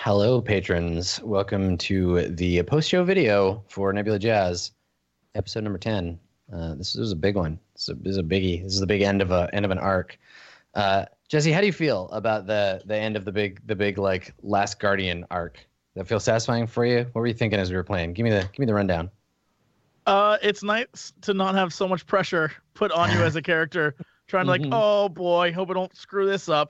Hello, patrons. Welcome to the post-show video for Nebula Jazz, episode number 10. This is a big one. This is a biggie. This is the big end of an arc. Jesse, how do you feel about the end of the big like Last Guardian arc? Does that feel satisfying for you? What were you thinking as we were playing? Give me the rundown. It's nice to not have so much pressure put on you as a character, trying to like, oh boy, hope I don't screw this up.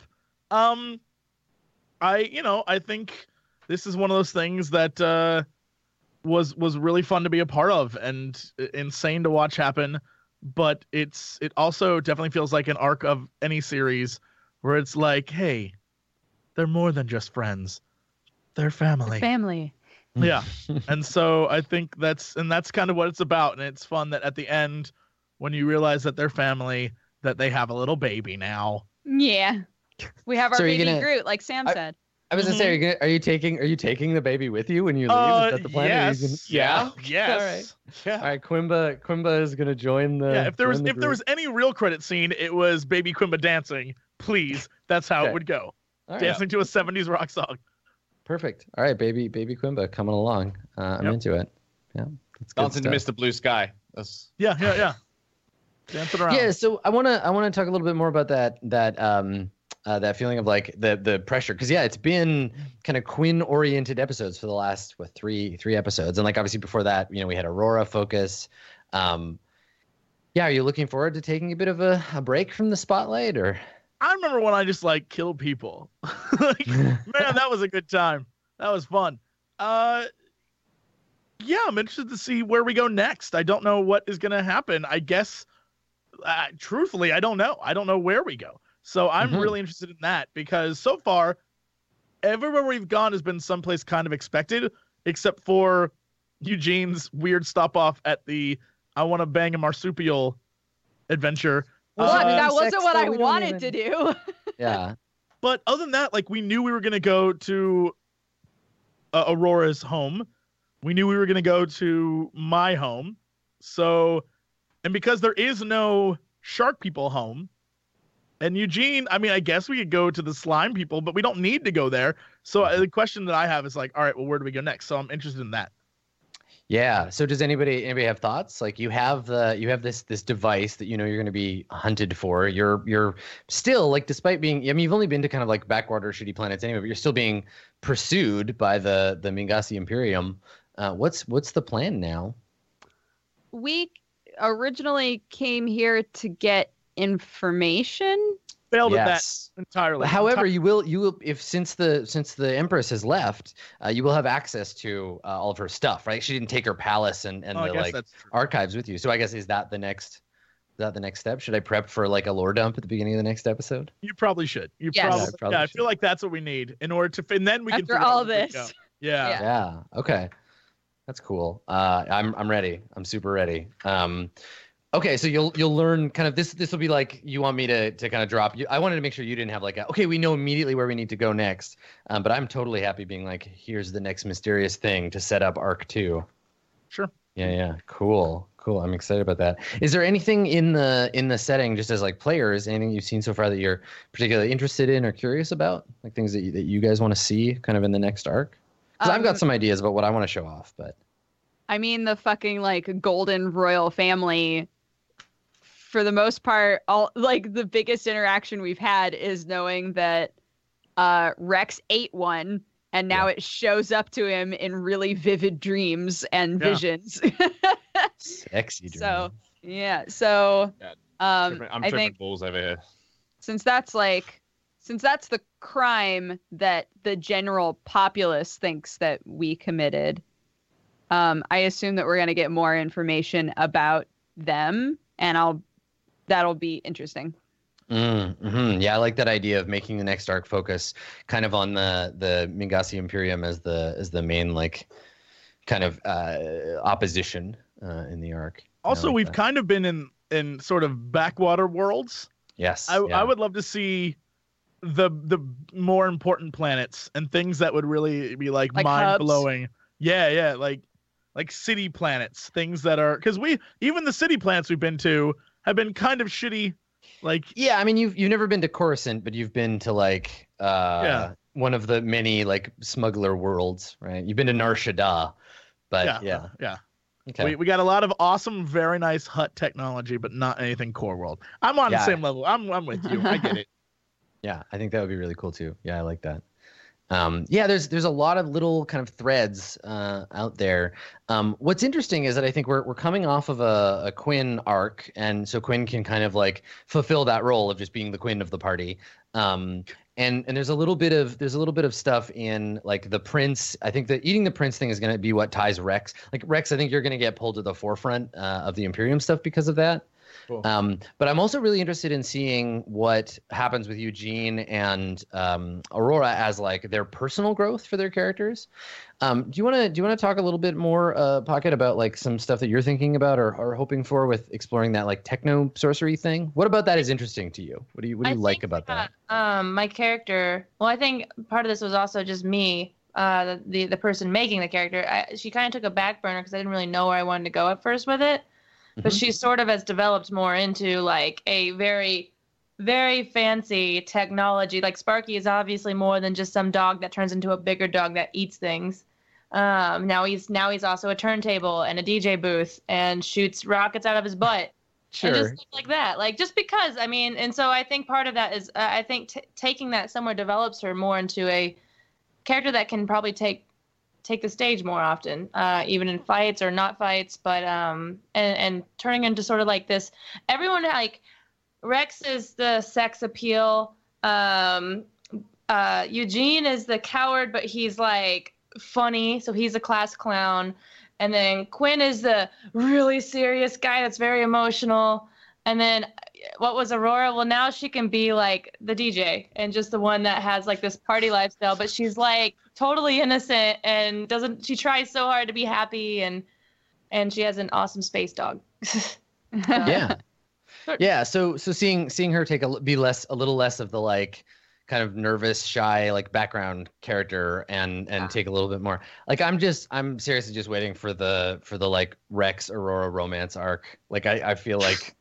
I think this is one of those things that was really fun to be a part of and insane to watch happen. But it also definitely feels like an arc of any series where it's like, hey, they're more than just friends. They're family. Family. Yeah. And so I think that's kind of what it's about. And it's fun that at the end, when you realize that they're family, that they have a little baby now. Yeah. We have our baby Groot, like Sam said. I was gonna say, are you taking the baby with you when you leave? Is that the plan? Yes. Yeah. Yes. All right. Yeah. All right. Quimba is gonna join the. Yeah. If there was any real credit scene, it was Baby Quimba dancing. Please, that's how it would go. Right. Dancing to a '70s rock song. Perfect. All right, baby Quimba coming along. I'm into it. Yeah. Dancing to Mr. Blue Sky. That's yeah. Dancing around. Yeah. So I wanna talk a little bit more about that feeling of like the pressure, because it's been kind of Quinn oriented episodes for the last three episodes, and like obviously before that we had Aurora focus. Are you looking forward to taking a bit of a break from the spotlight? Or I remember when I just like killed people. Like, man, that was a good time. That was fun. I'm interested to see where we go next. I don't know what is going to happen. I guess truthfully I don't know where we go. So I'm really interested in that, because so far, everywhere we've gone has been someplace kind of expected, except for Eugene's weird stop off at the I want to bang a marsupial adventure. That wasn't what I wanted to do. Yeah. But other than that, like, we knew we were going to go to Aurora's home. We knew we were going to go to my home. So, and because there is no shark people home, and Eugene, I mean, I guess we could go to the slime people, but we don't need to go there. So the question that I have is like, all right, well, where do we go next? So I'm interested in that. Yeah. So does anybody have thoughts? Like, you have this device that you're going to be hunted for. You're still, like, despite being, I mean, you've only been to kind of like backwater shitty planets anyway, but you're still being pursued by the Mingasi Imperium. What's the plan now? We originally came here to get information. Failed at that entirely. However, you will if since the Empress has left, you will have access to all of her stuff, right? She didn't take her palace and the archives with you. So I guess is that the next step? Should I prep for like a lore dump at the beginning of the next episode? You probably should. Probably I feel like that's what we need in order to, and then we after can all this. Yeah. Okay. That's cool. I'm ready. I'm super ready. Okay, so you'll learn kind of this will be like, you want me to kind of drop you. I wanted to make sure you didn't have like okay, we know immediately where we need to go next. But I'm totally happy being like, here's the next mysterious thing to set up Arc 2. Sure. Yeah. Cool. I'm excited about that. Is there anything in the setting, just as like players, anything you've seen so far that you're particularly interested in or curious about? Like things that you guys want to see kind of in the next arc? Because I've got some ideas about what I want to show off, but I mean, the fucking like golden royal family, for the most part, all like the biggest interaction we've had is knowing that Rex ate one, and now it shows up to him in really vivid dreams and visions. Sexy dreams. I'm tripping balls over here. Since that's the crime that the general populace thinks that we committed, I assume that we're going to get more information about them, and that'll be interesting. Mm-hmm. Yeah, I like that idea of making the next arc focus kind of on the Mingasi Imperium as the main like kind of opposition in the arc. Also, we've kind of been in sort of backwater worlds. Yes. I would love to see the more important planets and things that would really be like mind blowing. Yeah, like city planets, things that are, because even the city planets we've been to have been kind of shitty. Like, yeah, I mean, you've never been to Coruscant, but you've been to like one of the many like smuggler worlds, right? You've been to Nar Shaddaa, but yeah. Okay. We got a lot of awesome, very nice hut technology, but not anything core world. I'm on the same level. I'm with you. I get it. Yeah, I think that would be really cool too. Yeah, I like that. There's a lot of little kind of threads out there. What's interesting is that I think we're coming off of a Quinn arc, and so Quinn can kind of like fulfill that role of just being the Quinn of the party. And there's a little bit of stuff in like the Prince. I think that eating the Prince thing is going to be what ties Rex. Like Rex, I think you're going to get pulled to the forefront of the Imperium stuff because of that. Cool. But I'm also really interested in seeing what happens with Eugene and Aurora as like their personal growth for their characters. Do you want to talk a little bit more, Pocket, about like some stuff that you're thinking about or hoping for with exploring that like techno sorcery thing? What about that is interesting to you? What do you like about that? My character. Well, I think part of this was also just me, the person making the character. She kind of took a back burner because I didn't really know where I wanted to go at first with it. But she sort of has developed more into like a very, very fancy technology. Like Sparky is obviously more than just some dog that turns into a bigger dog that eats things. Now he's also a turntable and a DJ booth and shoots rockets out of his butt. Sure. And just stuff like that. Like just because, I mean, and so I think part of that is I think taking that somewhere develops her more into a character that can probably take the stage more often, even in fights or not fights, but and turning into sort of like this. Everyone like Rex is the sex appeal. Eugene is the coward, but he's like funny, so he's a class clown. And then Quinn is the really serious guy that's very emotional. And then what was Aurora? Well, now she can be like the DJ and just the one that has like this party lifestyle, but she's like totally innocent and she tries so hard to be happy and she has an awesome space dog. Yeah. Yeah. So seeing her be a little less of the like kind of nervous, shy, like background character and take a little bit more. Like I'm seriously just waiting for the like Rex Aurora romance arc. Like I feel like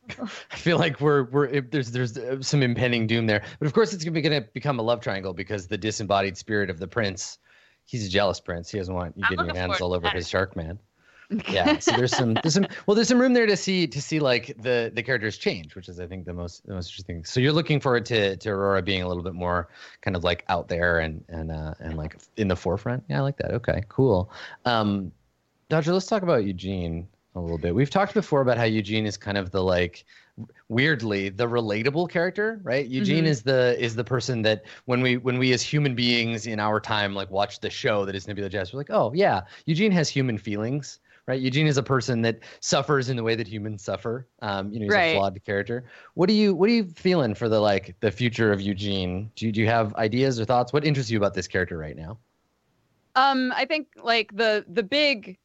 there's some impending doom there. But of course it's gonna become a love triangle because the disembodied spirit of the prince, he's a jealous prince. He doesn't want you getting your hands all over his shark man. Yeah, so there's some room there to see like the characters change, which is I think the most interesting. So you're looking forward to Aurora being a little bit more kind of like out there and like in the forefront. Yeah, I like that. Okay, cool. Dodger, let's talk about Eugene a little bit. We've talked before about how Eugene is kind of the like weirdly the relatable character, right? Eugene is the person that when we as human beings in our time like watch the show that is Nebula Jazz, we're like, oh yeah, Eugene has human feelings. Right, Eugene is a person that suffers in the way that humans suffer. He's a flawed character. What are you feeling for the future of Eugene? Do you have ideas or thoughts? What interests you about this character right now? I think like the big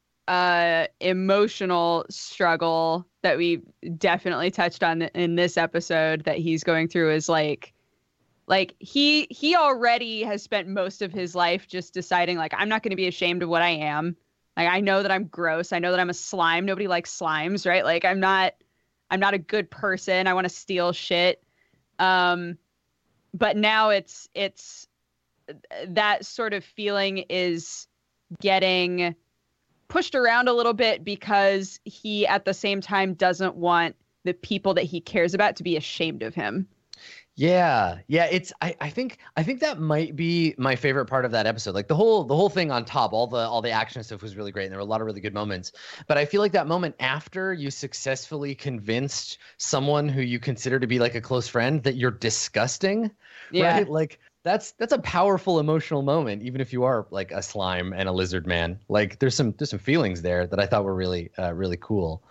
emotional struggle that we definitely touched on in this episode that he's going through is like he already has spent most of his life just deciding like I'm not going to be ashamed of what I am. Like, I know that I'm gross. I know that I'm a slime. Nobody likes slimes, right? Like, I'm not a good person. I want to steal shit. But now it's that sort of feeling is getting pushed around a little bit because he, at the same time, doesn't want the people that he cares about to be ashamed of him. Yeah. I think that might be my favorite part of that episode. Like the whole thing on top, all the action stuff was really great, and there were a lot of really good moments. But I feel like that moment after you successfully convinced someone who you consider to be like a close friend that you're disgusting, right? Like that's a powerful emotional moment, even if you are like a slime and a lizard man. Like there's some feelings there that I thought were really really cool.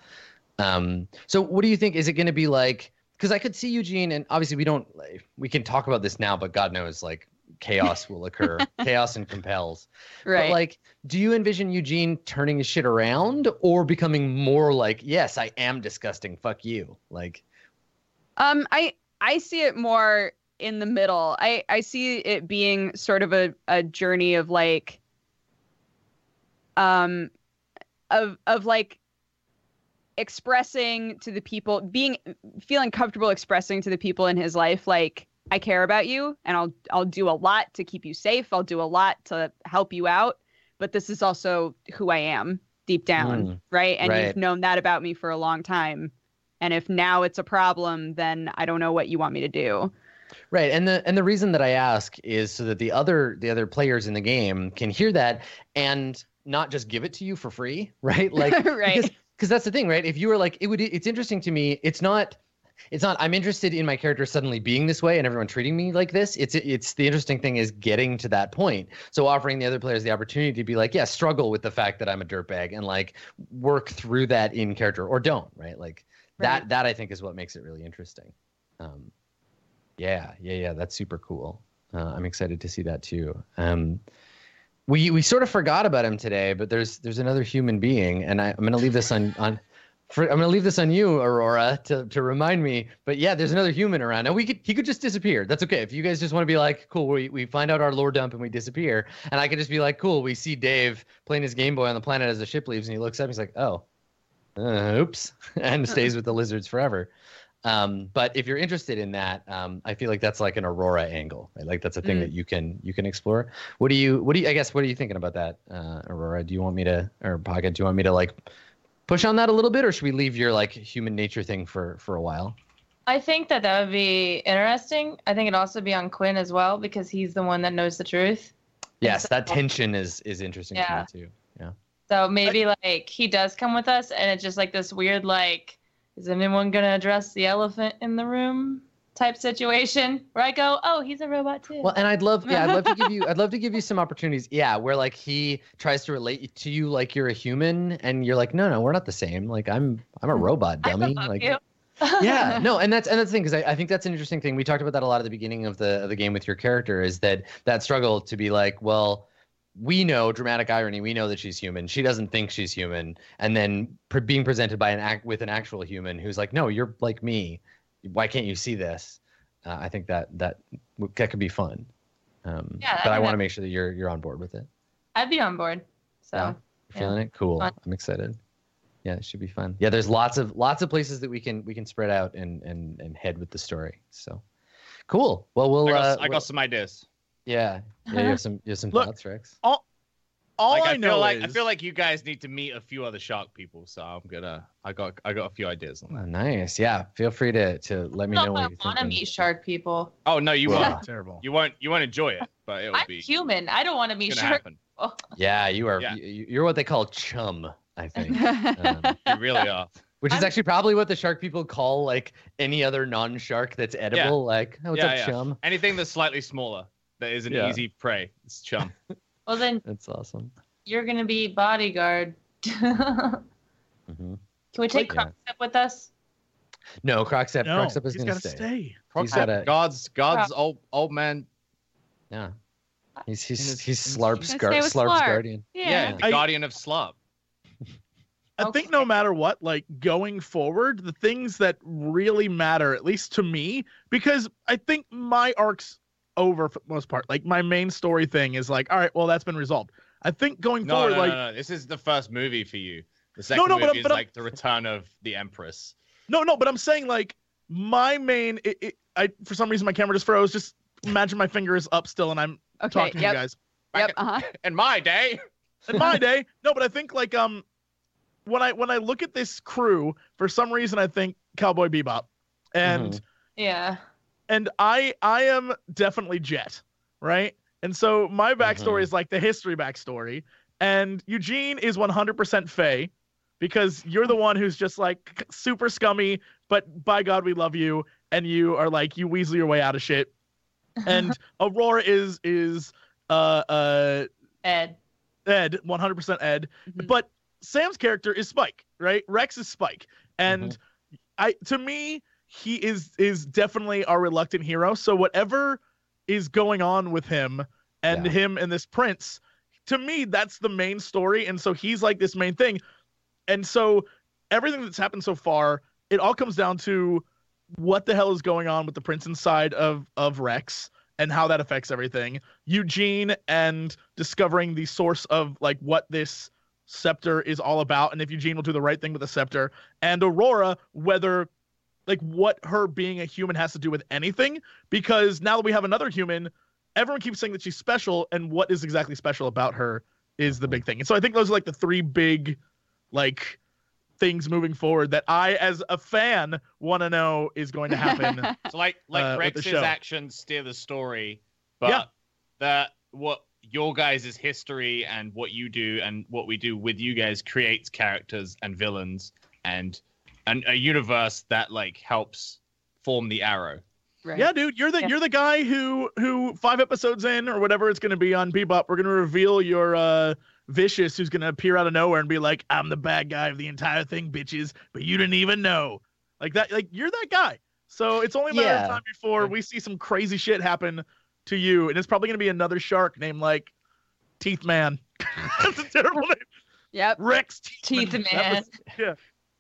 So what do you think? Is it going to be like? Because I could see Eugene, and obviously we can talk about this now, but God knows, like, chaos will occur. Chaos and compels. Right. But, like, do you envision Eugene turning his shit around or becoming more like, yes, I am disgusting, fuck you? Like, I see it more in the middle. I see it being sort of a journey of, like, of like, expressing to the people, feeling comfortable expressing to the people in his life, like I care about you, and I'll do a lot to keep you safe. I'll do a lot to help you out, but this is also who I am deep down, right? And right. You've known that about me for a long time. And if now it's a problem, then I don't know what you want me to do. Right, and the reason that I ask is so that the other players in the game can hear that and not just give it to you for free, right? Like, right. Because that's the thing, right? If you were like, it's interesting to me. It's not. I'm interested in my character suddenly being this way and everyone treating me like this. It's the interesting thing is getting to that point. So offering the other players the opportunity to be like, yeah, struggle with the fact that I'm a dirtbag and like work through that in character or don't, right? Like that I think is what makes it really interesting. Yeah. That's super cool. I'm excited to see that too. We sort of forgot about him today, but there's another human being, and I'm going to leave this on I'm going to leave this on you, Aurora, to remind me. But yeah, there's another human around. Now he could just disappear. That's okay. If you guys just want to be like, cool, we find out our lore dump and we disappear, and I could just be like, cool, we see Dave playing his Game Boy on the planet as the ship leaves, and he looks up, and he's like, oh, oops, and stays with the lizards forever. But if you're interested in that, I feel like that's like an Aurora angle, right? Like that's a thing that you can explore. What are you thinking about that, Aurora? Do you want me to, or Pocket, do you want me to like push on that a little bit, or should we leave your like human nature thing for a while? I think that would be interesting. I think it'd also be on Quinn as well, because he's the one that knows the truth. Yes, that tension is interesting to me too. Yeah. So maybe like he does come with us, and it's just like this weird like, is anyone gonna address the elephant in the room type situation where I go, oh, he's a robot too. Well, and I'd love to give you some opportunities. Yeah, where like he tries to relate to you like you're a human, and you're like, no, we're not the same. Like I'm a robot, dummy. Like, you. Yeah, no, and that's the thing, because I think that's an interesting thing. We talked about that a lot at the beginning of the game with your character, is that struggle to be like, well, we know, dramatic irony, we know that she's human. She doesn't think she's human, and then being presented by with an actual human who's like, no, you're like me. Why can't you see this? I think that could be fun. But I want to make sure that you're on board with it. I'd be on board. So yeah. Feeling it? Cool. Fun. I'm excited. Yeah, it should be fun. Yeah, there's lots of places that we can spread out and head with the story. So cool. Well, I got some ideas. Yeah, you have some Look, thoughts, Rex. I feel like you guys need to meet a few other shark people, so I got a few ideas on that. Oh, nice. Yeah, feel free to let me know what you think. I want to meet shark people. Oh no, you won't. Terrible. You won't enjoy it, but it'll I'm be human. I don't want to meet shark people. Yeah, you are. Yeah. You're what they call chum, I think. You really are. Which is actually probably what the shark people call like any other non-shark that's edible. Yeah. Like, oh, what's up, chum? Anything that's slightly smaller that is an easy prey. It's chum. Well, then That's awesome. you're gonna be bodyguard. Mm-hmm. Can we take Crocstep with us? No, Crocstep is he's going to gotta stay. He's got God's old man. Yeah. He's He's Slarp's gonna stay with Slarp's Slarp. guardian. Yeah, the guardian of Slop. I think no matter what, like going forward, the things that really matter, at least to me, because I think my arc's over for the most part. Like my main story thing is like, all right, well, that's been resolved. I think going forward, No. This is the first movie for you. The second movie is like the return of the Empress. No, but I'm saying like my main, I for some reason my camera just froze. Just imagine my finger is up still and I'm talking to you guys. Yep. In my day. In my day, no, but I think like when I look at this crew, for some reason I think Cowboy Bebop, and Yeah. and I am definitely Jet, right? And so my backstory is like the history backstory, and Eugene is 100% Faye, because you're the one who's just like super scummy, but by God we love you, and you are like you weasel your way out of shit. And Aurora is Ed, 100% Ed, but Sam's character is Spike, right? Rex is Spike, and to me, he is definitely our reluctant hero. So whatever is going on with him and him and this prince, to me, that's the main story. And so he's like this main thing. And so everything that's happened so far, it all comes down to what the hell is going on with the prince inside of Rex and how that affects everything. Eugene and discovering the source of like what this scepter is all about, and if Eugene will do the right thing with the scepter, and Aurora, whether like what her being a human has to do with anything, because now that we have another human, everyone keeps saying that she's special, and what is exactly special about her is the big thing. And so I think those are like the three big like things moving forward that I, as a fan, want to know is going to happen. So like with the Rex's show. actions steer the story, but what your guys' history and what you do and what we do with you guys creates characters and villains and a universe that like helps form the Arrow. Right. Yeah, dude, you're the guy who 5 episodes in or whatever it's going to be on Bebop, we're going to reveal your Vicious, who's going to appear out of nowhere and be like, I'm the bad guy of the entire thing, bitches, but you didn't even know. Like that, like you're that guy. So it's only a matter of time before we see some crazy shit happen to you, and it's probably going to be another shark named like Teeth Man. That's a terrible name. Yep. Rex Teeth That Man. was- yeah.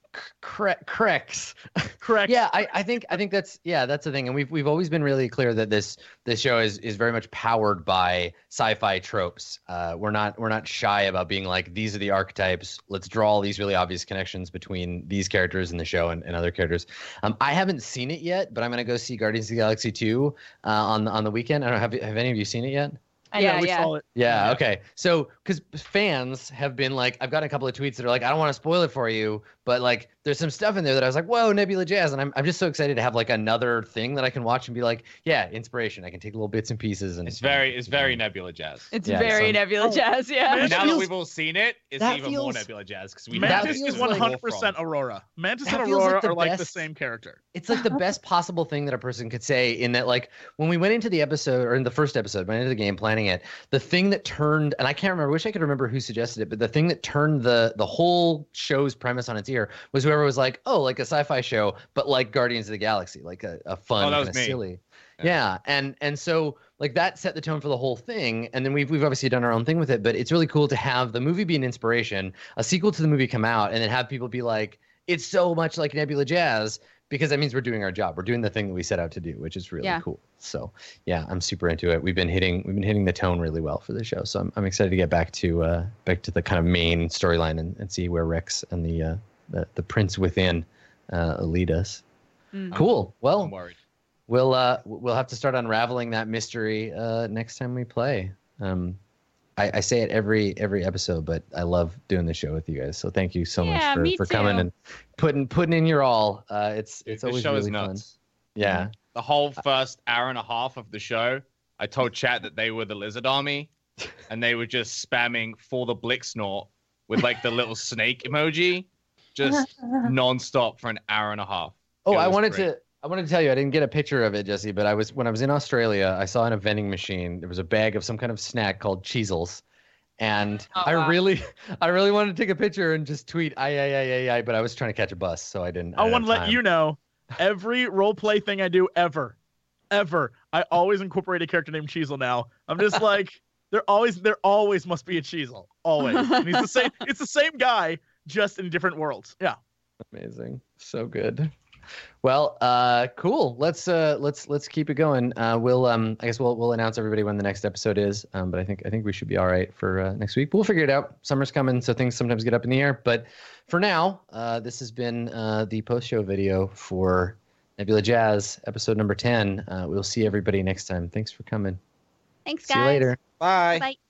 Correct. Correct. Yeah, I think that's the thing, and we've always been really clear that this show is very much powered by sci-fi tropes. We're not shy about being like, these are the archetypes. Let's draw all these really obvious connections between these characters in the show and other characters. I haven't seen it yet, but I'm gonna go see Guardians of the Galaxy 2 on the weekend. I don't know, have any of you seen it yet? I Yeah, know. we saw it. Yeah, okay. So, because fans have been like, I've got a couple of tweets that are like, I don't want to spoil it for you, but like, there's some stuff in there that I was like, whoa, Nebula Jazz. And I'm just so excited to have like another thing that I can watch and be like, yeah, inspiration. I can take little bits and pieces. And It's very Nebula Jazz. It's Yeah, very so- Nebula Jazz, yeah. Man, And now that feels- we've all seen it, it's that even more feels- Nebula Jazz because we Mantis feels is like- 100% Aurora. Mantis That and feels like Aurora the are like the best- same character. It's like the best possible thing that a person could say, in that, like, when we went into the episode, or in the first episode, went into the game planning it, the thing that turned, and I can't remember, I wish I could remember who suggested it, but the thing that turned the whole show's premise on its ear was whoever was like, oh, like a sci-fi show, but like Guardians of the Galaxy, like a fun, Oh, that kind was of me. silly. Yeah. Yeah, and so like that set the tone for the whole thing, and then we've obviously done our own thing with it, but it's really cool to have the movie be an inspiration, a sequel to the movie come out, and then have people be like, it's so much like Nebula Jazz, because that means we're doing our job. We're doing the thing that we set out to do, which is really cool. So yeah, I'm super into it. We've been hitting the tone really well for the show. So I'm excited to get back to the kind of main storyline and see where Rex and the Prince within lead us. Mm. Cool. I'm Well, worried. we'll have to start unraveling that mystery next time we play. I say it every episode, but I love doing the show with you guys. So thank you so Yeah, me much for coming too. and putting in your all. It's This always show really is fun. nuts. Yeah. The whole first hour and a half of the show, I told chat that they were the Lizard Army, and they were just spamming for the Blixnort with like the little snake emoji, just nonstop for an hour and a half. Oh, It I was wanted great. to tell you, I didn't get a picture of it, Jesse, but when I was in Australia, I saw in a vending machine, there was a bag of some kind of snack called Cheezels. And Oh, I wow. really wanted to take a picture and just tweet, I, but I was trying to catch a bus, so I didn't. I want to let you know, every role play thing I do ever, I always incorporate a character named Cheezel now. I'm just like, there always must be a Cheezel. Always. And it's the same guy, just in different worlds. Yeah. Amazing. So good. Well, cool. Let's keep it going. I guess we'll announce everybody when the next episode is. But I think we should be all right for next week. But we'll figure it out. Summer's coming, so things sometimes get up in the air. But for now, this has been the post-show video for Nebula Jazz, episode number 10. We'll see everybody next time. Thanks for coming. Thanks, See guys. you later. Bye. Bye.